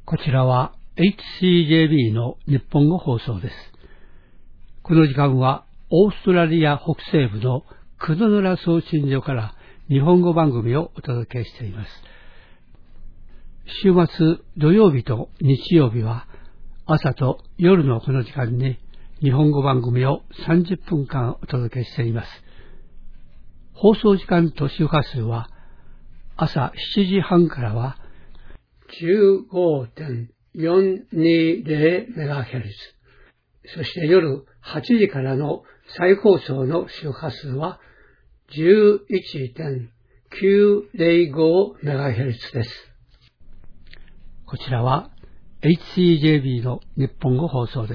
こちらは HCJB の日本語放送です。この時間はオーストラリア北西部のクドヌラ送信所から日本語番組をお届けしています。週末土曜日と日曜日は朝と夜のこの時間に日本語番組を30分間お届けしています。放送時間と周波数は朝7時半からは 15.420MHz、 そして夜8時からの再放送の周波数は 11.905MHz です。こちらは HCJB の日本語放送です。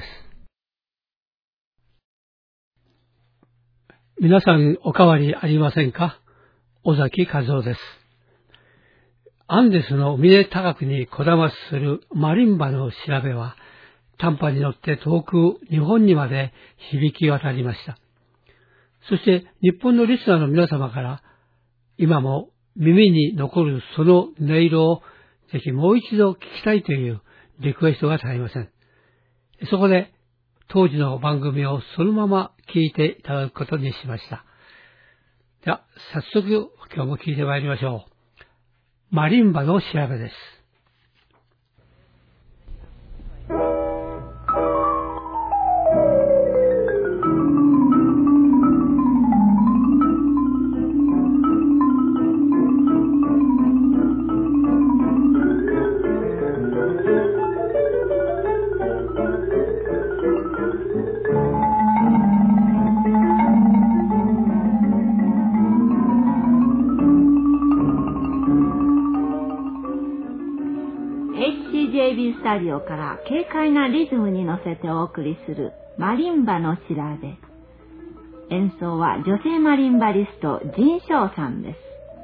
皆さんお変わりありませんか？尾崎和夫です。アンデスの峰高くにこだまするマリンバの調べは短波に乗って遠く日本にまで響き渡りました。そして日本のリスナーの皆様から今も耳に残るその音色をぜひもう一度聞きたいというリクエストが絶えません。そこで当時の番組をそのまま聞いていただくことにしました。では早速今日も聞いてまいりましょう。マリンバの調べです。 HCJB スタジオから軽快なリズムに乗せてお送りするマリンバの調べ。演奏は女性マリンバリストジン・ショウさんです。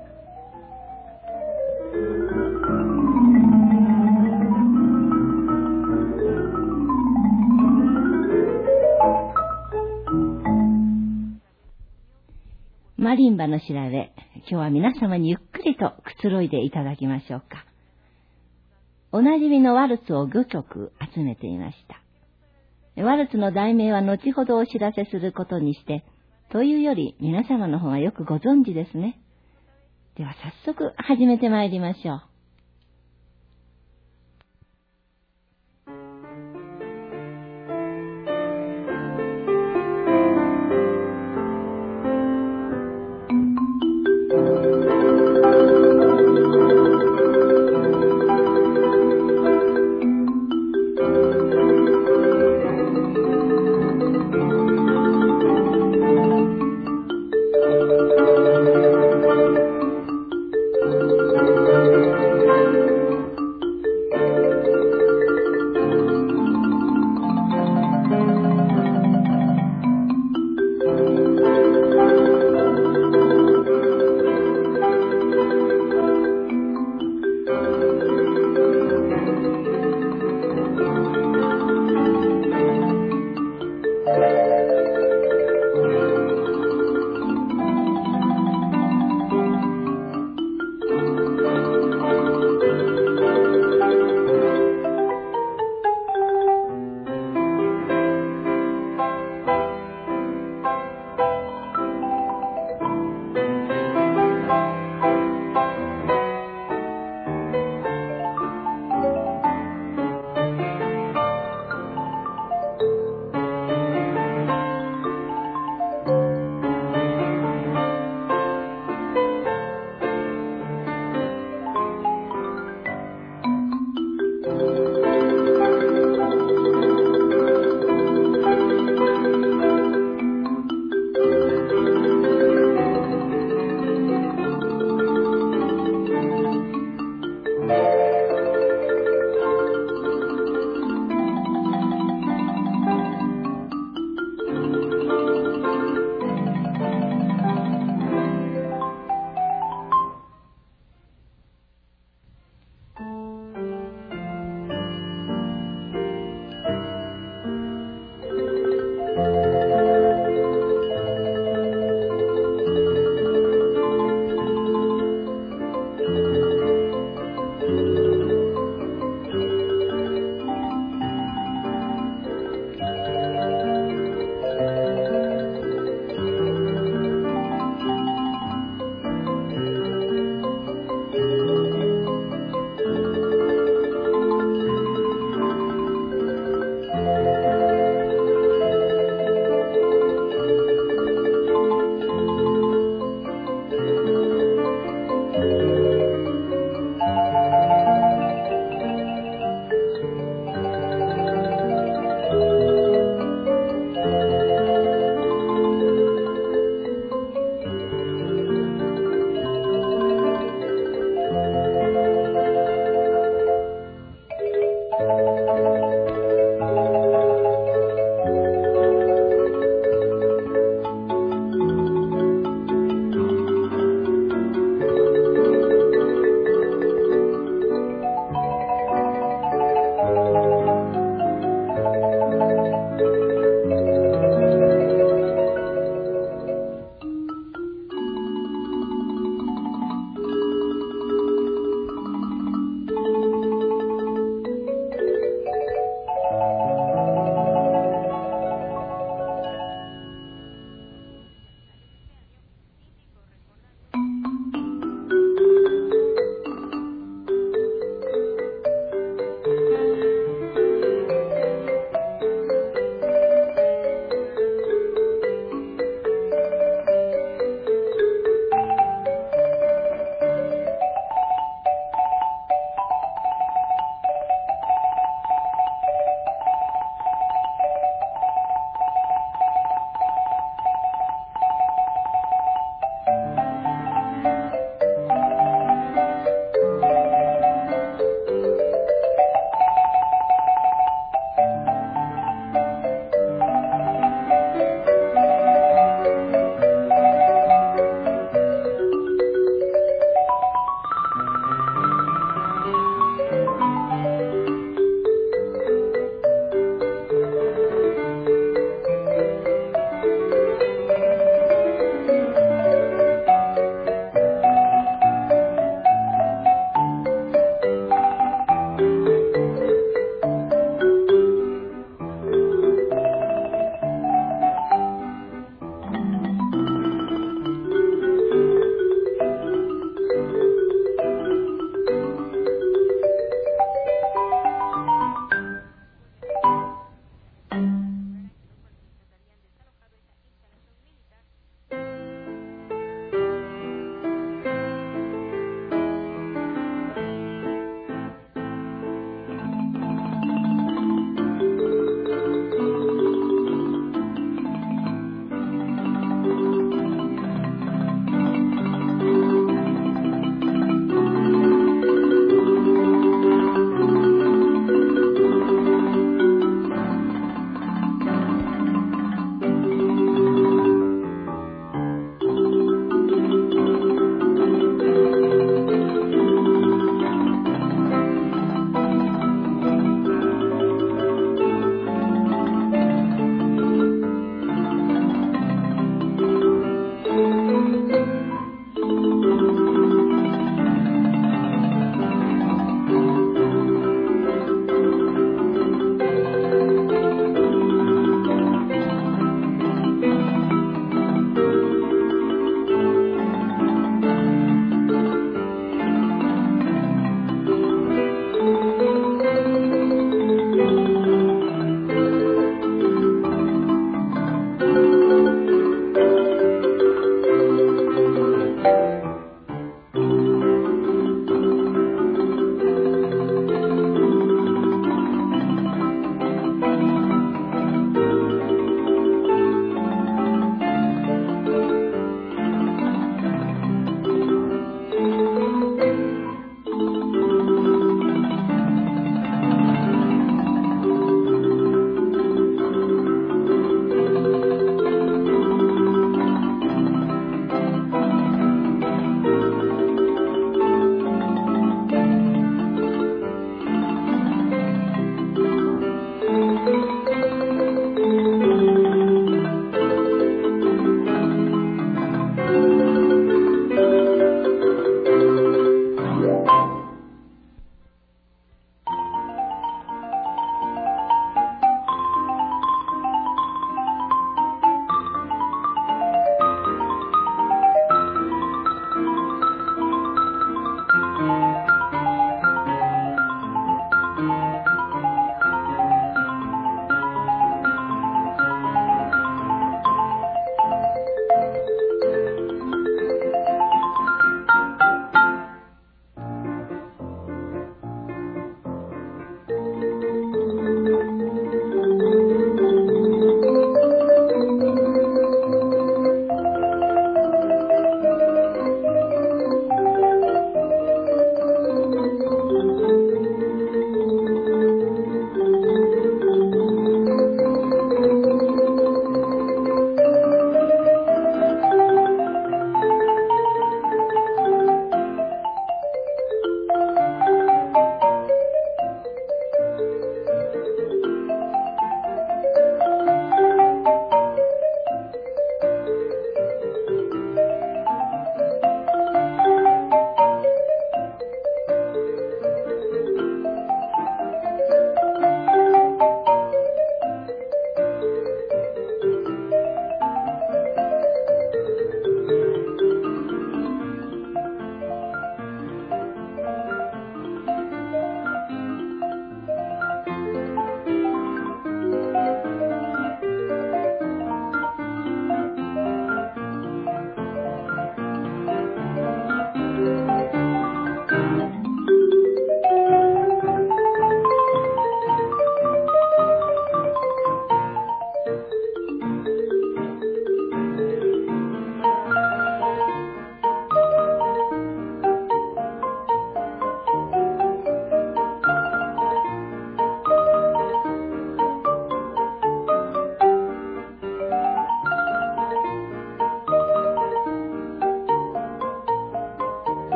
マリンバの調べ、今日は皆様にゆっくりとくつろいでいただきましょうか。おなじみのワルツを5曲集めていました。ワルツの題名は後ほどお知らせすることにして、というより皆様の方がよくご存知ですね。では早速始めてまいりましょう。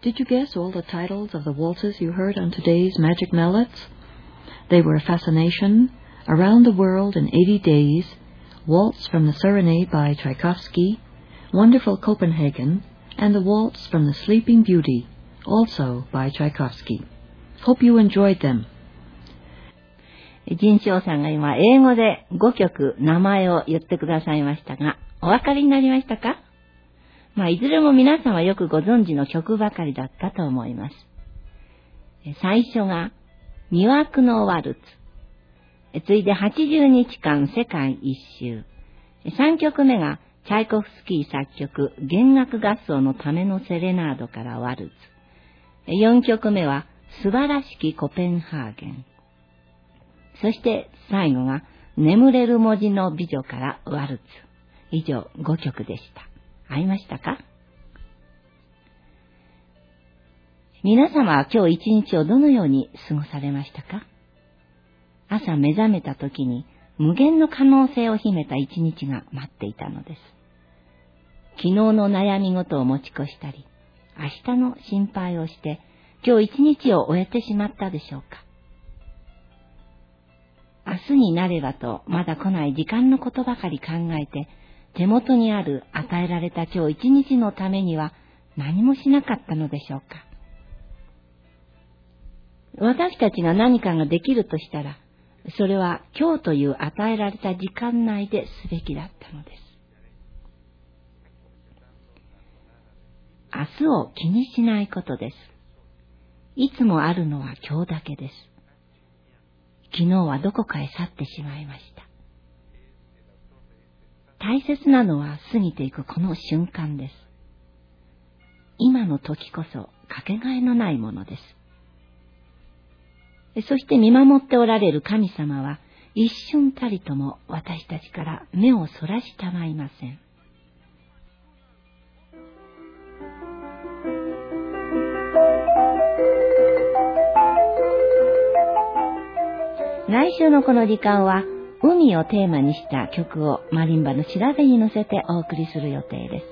Did you guess all the titles of the waltzes you heard on today's Magic Mallets? They were Fascination, Around the World in 80 Days, Waltz from the Serenade by Tchaikovsky, Wonderful Copenhagen, and the Waltz from the Sleeping Beauty, also by Tchaikovsky. Hope you enjoyed them. ジンショウさんが今英語で5曲名前を言ってくださいましたが、お分かりになりましたか？いずれも皆さんはよくご存知の曲ばかりだったと思います。最初が魅惑のワルツ。次いで80日間世界一周。3曲目がチャイコフスキー作曲弦楽合奏のためのセレナードからワルツ。4曲目は素晴らしきコペンハーゲン。そして最後が眠れる文字の美女からワルツ。以上5曲でした。合いましたか？皆様は今日一日をどのように過ごされましたか？朝目覚めた時に無限の可能性を秘めた一日が待っていたのです。昨日の悩み事を持ち越したり、明日の心配をして今日一日を終えてしまったでしょうか？明日になればとまだ来ない時間のことばかり考えて、手元にある与えられた今日一日のためには何もしなかったのでしょうか？私たちが何かができるとしたら、それは今日という与えられた時間内ですべきだったのです。明日を気にしないことです。いつもあるのは今日だけです。昨日はどこかへ去ってしまいました。大切なのは過ぎていくこの瞬間です。今の時こそかけがえのないものです。そして見守っておられる神様は一瞬たりとも私たちから目をそらしたまいません。来週のこの時間は海をテーマにした曲をマリンバの調べに乗せてお送りする予定です。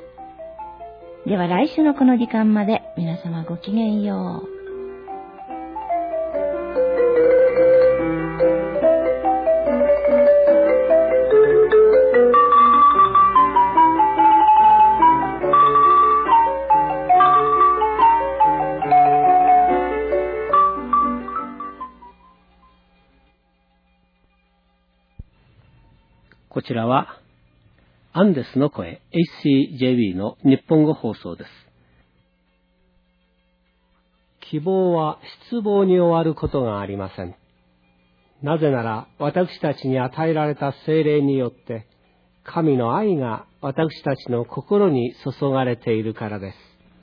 では来週のこの時間まで皆様ごきげんよう。 こちらはアンデスの声 ACJB の日本語放送です。希望は失望に終わることがありません。なぜなら私たちに与えられた聖霊によって神の愛が私たちの心に注がれているからです。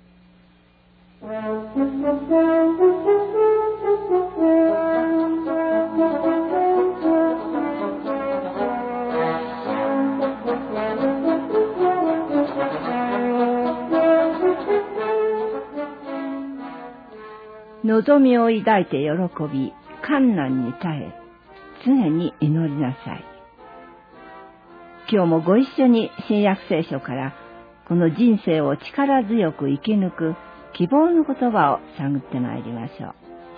望みを抱いて喜び、困難に耐え、常に祈りなさい。今日もご一緒に新約聖書からこの人生を力強く生き抜く希望の言葉を探ってまいりましょう。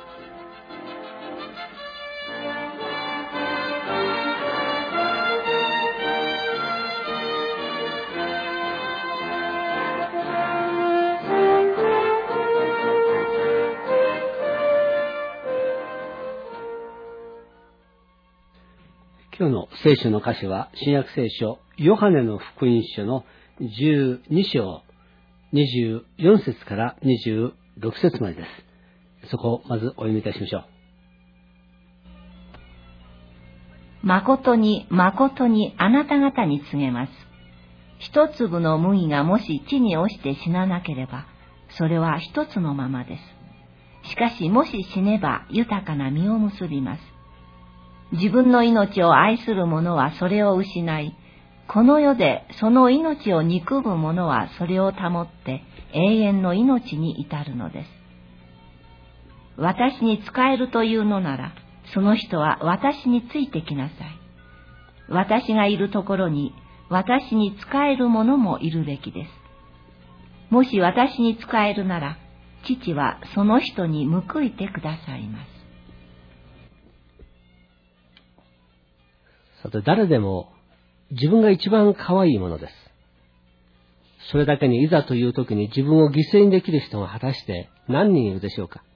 今日の聖書の歌詞は新約聖書ヨハネの福音書の12章24節から26節までです。そこをまずお読みいたしましょう。誠に誠にあなた方に告げます。一粒の麦がもし地に落ちて死ななければ、それは一つのままです。しかしもし死ねば豊かな実を結びます。自分の命を愛する者はそれを失い、この世でその命を憎む者はそれを保って永遠の命に至るのです。私に仕えるというのなら、その人は私についてきなさい。私がいるところに私に仕える者もいるべきです。もし私に仕えるなら、 父はその人に報いてくださいます。 さて、誰でも自分が一番可愛いものです。それだけにいざという時に自分を犠牲にできる人が果たして何人いるでしょうか。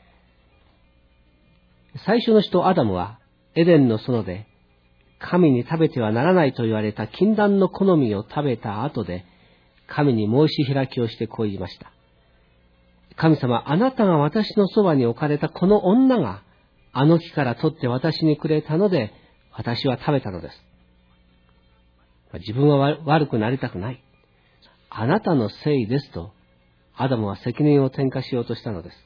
最初の人アダムはエデンの園で神に食べてはならないと言われた禁断の好みを食べた後で神に申し開きをしてこう言いました。神様、あなたが私のそばに置かれたこの女があの木から取って私にくれたので私は食べたのです。自分は悪くなりたくない。あなたのせいですとアダムは責任を転嫁しようとしたのです。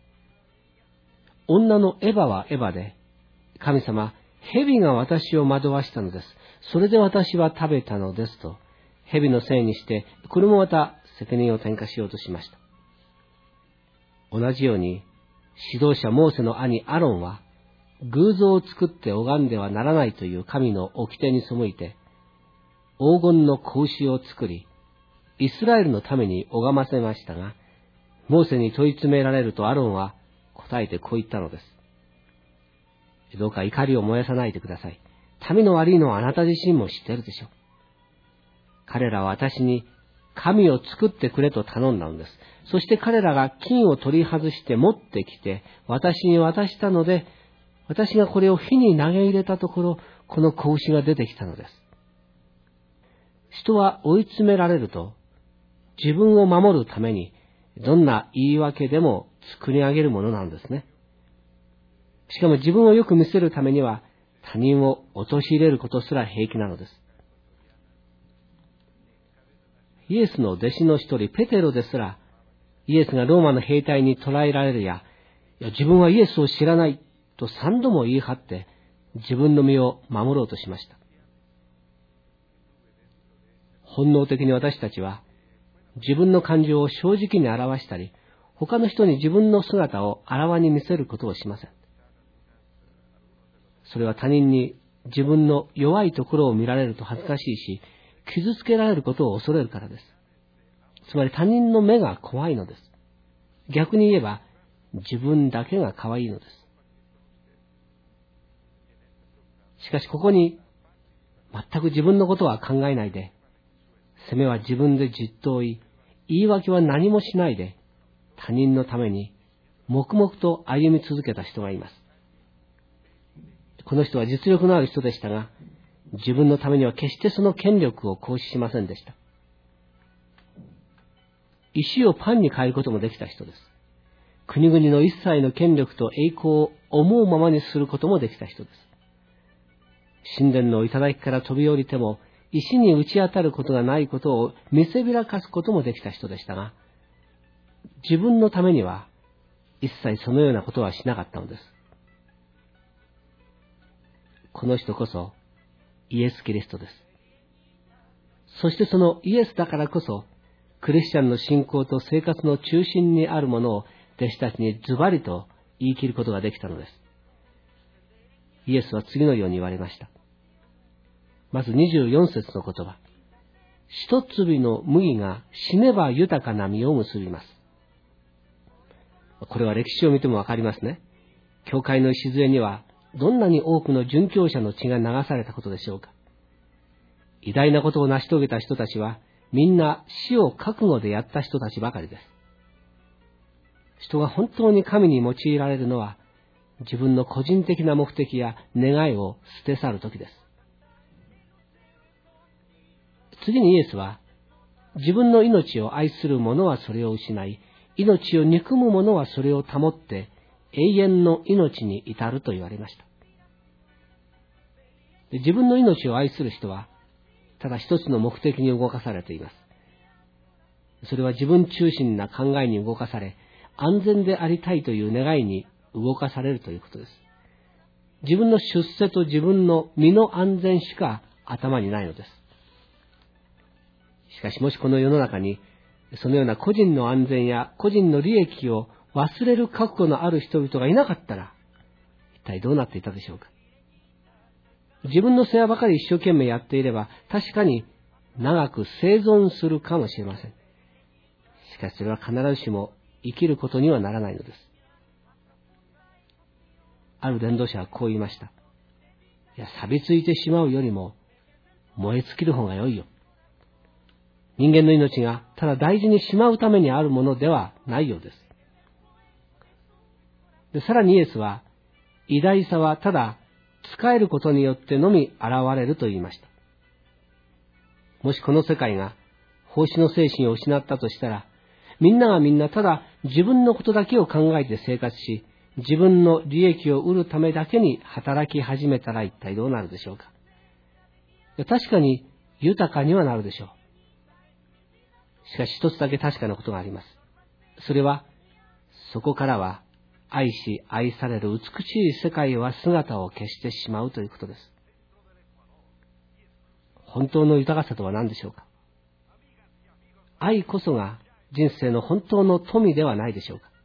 女のエヴァはエヴァで、神様、蛇が私を惑わしたのです。それで私は食べたのですと、蛇のせいにして、これもまた責任を転嫁しようとしました。同じように、指導者モーセの兄アロンは、偶像を作って拝んではならないという神の掟に背いて、黄金の子牛を作り、イスラエルのために拝ませましたが、モーセに問い詰められるとアロンは答えてこう言ったのです。どうか怒りを燃やさないでください。民の悪いのはあなた自身も知っているでしょう。彼らは私に神を作ってくれと頼んだのです。そして彼らが金を取り外して持ってきて私に渡したので、私がこれを火に投げ入れたところ、この子牛が出てきたのです。人は追い詰められると、自分を守るためにどんな言い訳でも作り上げるものなんですね。しかも自分をよく見せるためには他人を陥れることすら平気なのです。イエスの弟子の一人ペテロですら、イエスがローマの兵隊に捕らえられるや、自分はイエスを知らないと3度も言い張って自分の身を守ろうとしました。本能的に私たちは自分の感情を正直に表したり、他の人に自分の姿をあらわに見せることをしません。それは他人に自分の弱いところを見られると恥ずかしいし、傷つけられることを恐れるからです。つまり他人の目が怖いのです。逆に言えば自分だけが可愛いのです。しかしここに全く自分のことは考えないで、責めは自分でじっと追い、言い訳は何もしないで、他人のために黙々と歩み続けた人がいます。この人は実力のある人でしたが、自分のためには決してその権力を行使しませんでした。石をパンに変えることもできた人です。国々の一切の権力と栄光を思うままにすることもできた人です。神殿の頂から飛び降りても、石に打ち当たることがないことを見せびらかすこともできた人でしたが、自分のためには一切そのようなことはしなかったのです。この人こそイエス・キリストです。そしてそのイエスだからこそ、クリスチャンの信仰と生活の中心にあるものを弟子たちにズバリと言い切ることができたのです。イエスは次のように言われました。まず24節の言葉。一粒の麦が死ねば豊かな実を結びます。これは歴史を見てもわかりますね。教会の礎にはどんなに多くの殉教者の血が流されたことでしょうか。偉大なことを成し遂げた人たちはみんな死を覚悟でやった人たちばかりです。人が本当に神に用いられるのは自分の個人的な目的や願いを捨て去るときです。次にイエスは、自分の命を愛する者はそれを失い、命を憎む者はそれを保って永遠の命に至ると言われました。自分の命を愛する人は、ただ一つの目的に動かされています。それは自分中心な考えに動かされ、安全でありたいという願いに動かされるということです。自分の出世と自分の身の安全しか頭にないのです。しかしもしこの世の中にそのような個人の安全や個人の利益を忘れる覚悟のある人々がいなかったら、一体どうなっていたでしょうか。自分の世話ばかり一生懸命やっていれば確かに長く生存するかもしれません。しかしそれは必ずしも生きることにはならないのです。ある伝道者はこう言いました。いや、錆びついてしまうよりも燃え尽きる方が良いよ。人間の命がただ大事にしまうためにあるものではないようです。で、さらにイエスは、偉大さはただ仕えることによってのみ現れると言いました。もしこの世界が奉仕の精神を失ったとしたら、みんながみんなただ自分のことだけを考えて生活し、自分の利益を得るためだけに働き始めたら一体どうなるでしょうか。確かに豊かにはなるでしょう。しかし一つだけ確かなことがあります。それは、そこからは愛し愛される美しい世界は姿を消してしまうということです。本当の豊かさとは何でしょうか。愛こそが人生の本当の富ではないでしょうか。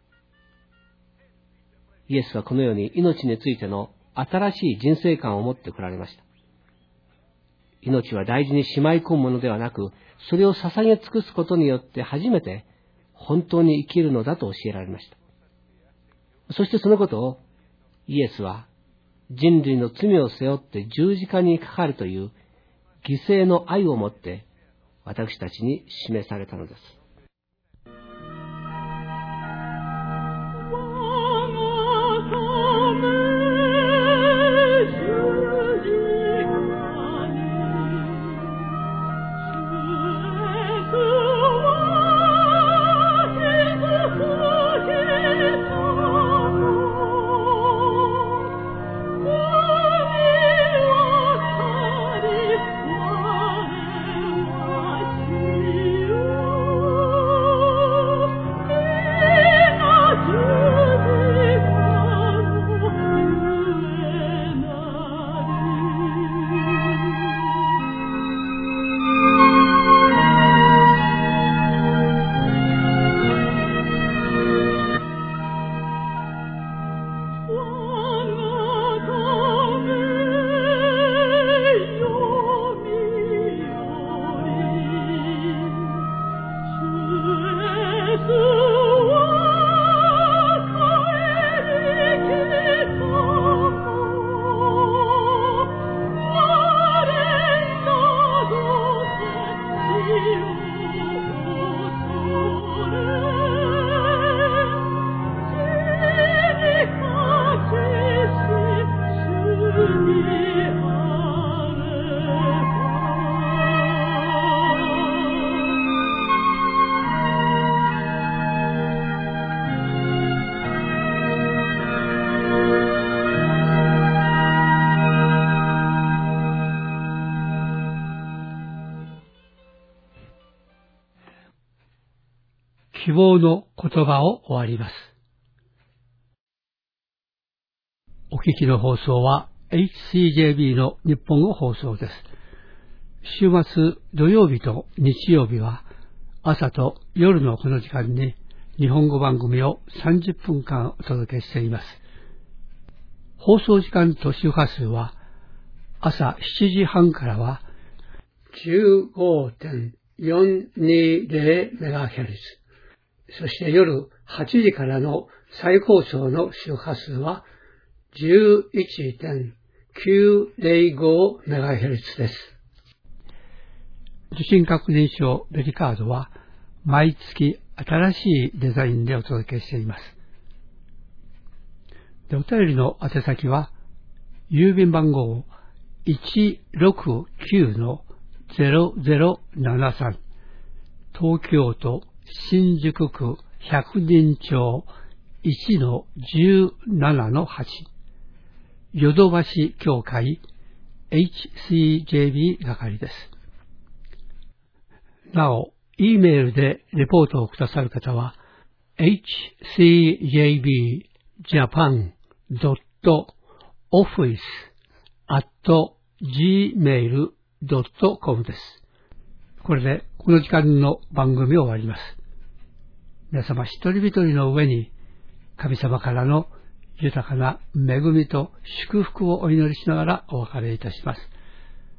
イエスはこのように命についての新しい人生観を持ってこられました。命は大事にしまい込むものではなく、それを捧げ尽くすことによって初めて本当に生きるのだと教えられました。そしてそのことをイエスは人類の罪を背負って十字架にかかるという犠牲の愛をもって私たちに示されたのです。 希望の言葉を終わります。お聞きの放送は HCJB の日本語放送です。週末土曜日と日曜日は朝と夜のこの時間に日本語番組を30分間お届けしています。放送時間と周波数は朝7時半からは 15.420MHz、そして夜8時からの再放送の周波数は 11.905MHz です。受信確認証ベリカードは毎月新しいデザインでお届けしています。で、お便りの宛先は郵便番号 169-0073 東京都新宿区百人町 1-17-8 ヨドバシ協会 HCJB 係です。なお、Eメールでレポートをくださる方は hcjb.office@gmail.com です。これでこの時間の番組を終わります。皆様一人一人の上に神様からの豊かな恵みと祝福をお祈りしながらお別れいたします。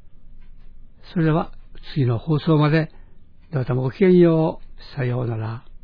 それでは次の放送までどうぞごきげんよう。さようなら。